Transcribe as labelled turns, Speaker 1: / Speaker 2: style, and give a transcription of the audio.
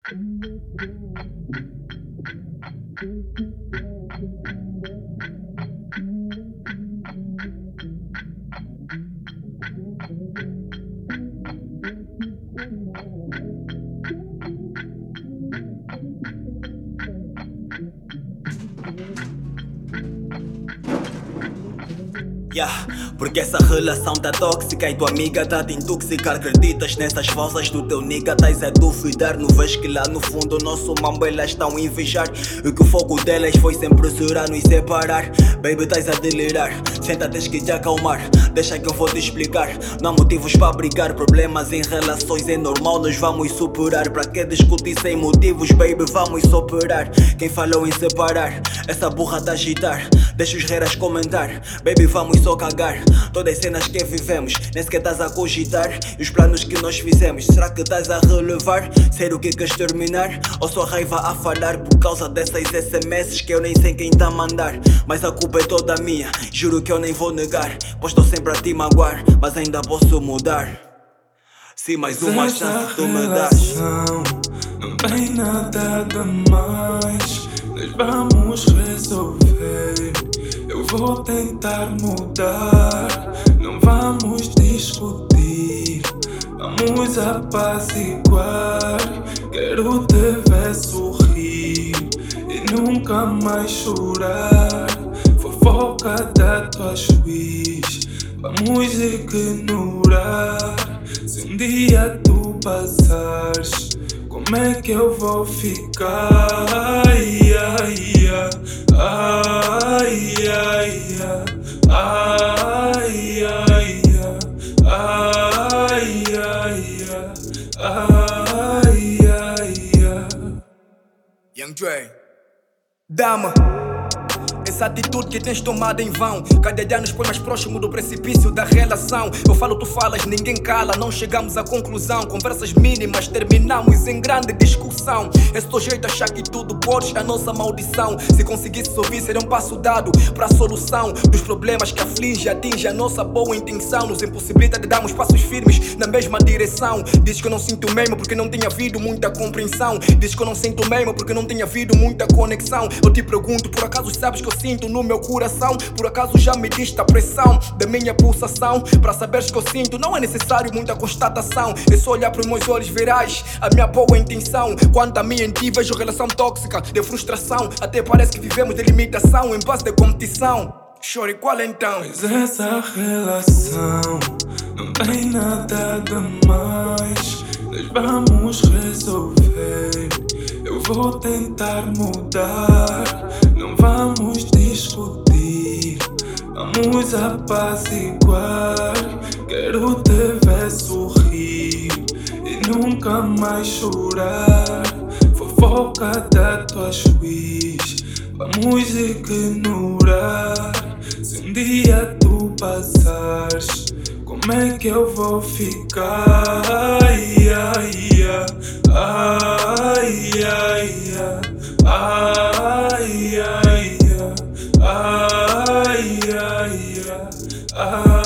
Speaker 1: Porque essa relação tá tóxica e tua amiga tá te intoxicar. Acreditas nessas falsas do teu nigga, tais a duvidar. Não vês que lá no fundo o nosso mambo elas estão a invejar, e que o foco delas foi sempre jurar nos separar. Baby, tais a delirar, senta, tens que te acalmar. Deixa que eu vou te explicar, não há motivos para brigar. Problemas em relações é normal, nós vamos superar. Pra que discutir sem motivos, baby, vamos superar. Quem falou em separar, essa burra tá a agitar. Deixa os reiras comentar, baby, vamos só cagar. Todas as cenas que vivemos, nem sequer estás a cogitar. E os planos que nós fizemos, será que estás a relevar? Ser o que queres terminar? Ou só raiva a falar por causa dessas SMS que eu nem sei quem tá a mandar? Mas a culpa é toda minha, juro que eu nem vou negar. Pois estou sempre a te magoar, mas ainda posso mudar. Se mais uma chance tu me das,
Speaker 2: não tem nada demais, nós vamos resolver. Eu vou tentar mudar, não vamos discutir, vamos apaziguar. Quero te ver sorrir e nunca mais chorar. Fofoca da tua juiz, vamos ignorar. Se um dia tu passares, como é que eu vou ficar? Ai, ai, ai, ai, ai, ai, ai, ai, ai, ai.
Speaker 3: Young Dre, Dama. Essa atitude que tens tomado em vão, cada dia nos põe mais próximo do precipício da relação. Eu falo, tu falas, ninguém cala, não chegamos à conclusão. Conversas mínimas, terminamos em grande discussão. Esse teu jeito achar que tudo podes, a nossa maldição. Se conseguisse ouvir, seria um passo dado para a solução dos problemas que aflige, atinge a nossa boa intenção. Nos impossibilita de darmos passos firmes na mesma direção. Dizes que eu não sinto mesmo porque não tem havido muita compreensão. Dizes que eu não sinto mesmo porque não tem havido muita conexão. Eu te pergunto, por acaso sabes que eu sinto no meu coração? Por acaso já mediste a pressão da minha pulsação? Para saberes que eu sinto não é necessário muita constatação. É só olhar para os meus olhos, verás a minha boa intenção. Quanto a mim em ti vejo relação tóxica de frustração. Até parece que vivemos de limitação em base de competição. Chore, qual então?
Speaker 2: Mas essa relação não tem nada demais, nós vamos resolver. Eu vou tentar mudar, não vamos discutir, vamos apaziguar. Quero te ver sorrir e nunca mais chorar. Fofoca da tua juiz, vamos ignorar. Se um dia tu passares, como é que eu vou ficar? Ai, ai, ai, ai, ai, ai, ai, ai, ai, ai.